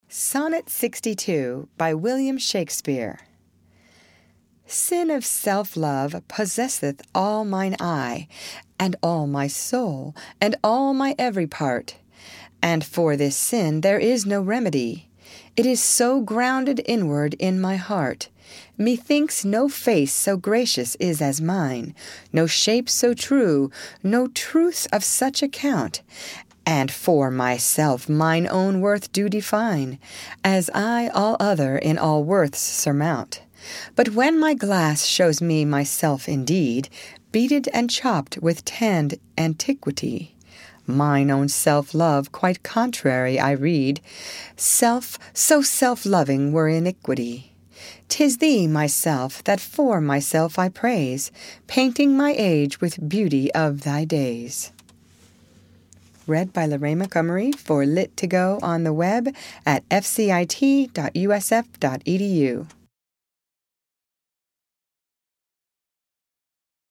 Sonnet 62 by William Shakespeare. Sin of self-love possesseth all mine eye, and all my soul, and all my every part. And for this sin there is no remedy. It is so grounded inward in my heart. Methinks no face so gracious is as mine, no shape so true, no truth of such account. And for myself mine own worth do define, as I all other in all worths surmount. But when my glass shows me myself indeed, beaded and chopped with tanned antiquity, mine own self-love quite contrary I read. Self so self-loving were iniquity. 'Tis thee, myself, that for myself I praise, painting my age with beauty of thy days. Read by Lorraine Montgomery for Lit2Go on the web at fcit.usf.edu.